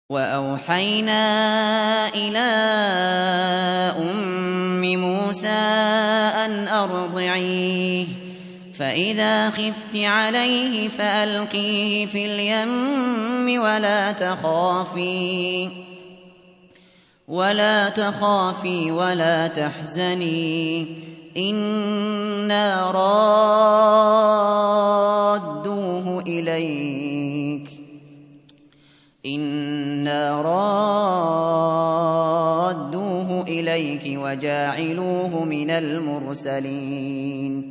وأوحينا إلى أم موسى أن أرضعيه فإذا خفت عليه فألقيه في اليم ولا تخافي ولا تحزني إنا رادوه إليك وجاعلوه من المرسلين